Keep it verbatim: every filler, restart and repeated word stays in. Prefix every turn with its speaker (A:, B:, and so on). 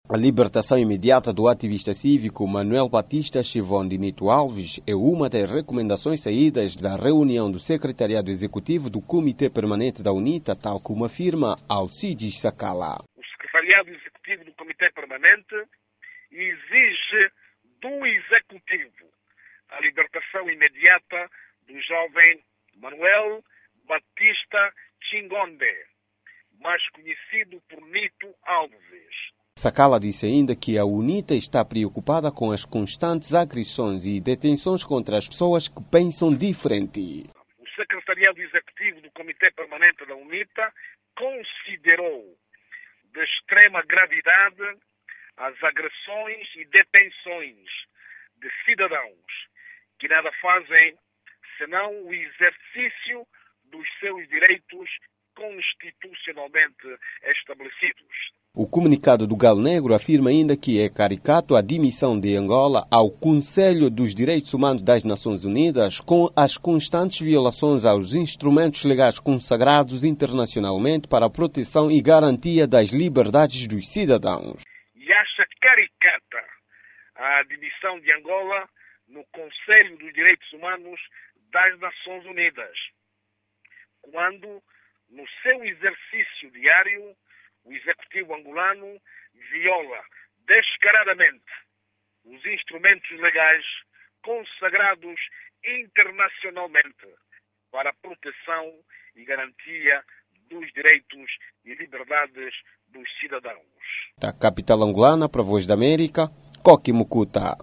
A: A libertação imediata do ativista cívico Manuel Batista Chivon de Nito Alves é uma das recomendações saídas da reunião do Secretariado Executivo do Comitê Permanente da UNITA, tal como afirma Alcides Sakala.
B: O Secretariado Executivo do Comitê Permanente exige do Executivo a libertação imediata do jovem Manuel Batista Chingonde, mais conhecido por Nito Alves.
A: Sakala disse ainda que a UNITA está preocupada com as constantes agressões e detenções contra as pessoas que pensam diferente.
B: O Secretariado Executivo do Comitê Permanente da UNITA considerou de extrema gravidade as agressões e detenções de cidadãos que nada fazem senão o exercício dos seus direitos constitucionalmente estabelecidos.
A: O comunicado do Galo Negro afirma ainda que é caricato a admissão de Angola ao Conselho dos Direitos Humanos das Nações Unidas com as constantes violações aos instrumentos legais consagrados internacionalmente para a proteção e garantia das liberdades dos cidadãos.
B: E acha caricata a admissão de Angola no Conselho dos Direitos Humanos das Nações Unidas, quando, no seu exercício diário, o Executivo angolano viola descaradamente os instrumentos legais consagrados internacionalmente para a proteção e garantia dos direitos e liberdades dos cidadãos.
A: Da capital angolana para a Voz da América, Coqui Mucuta.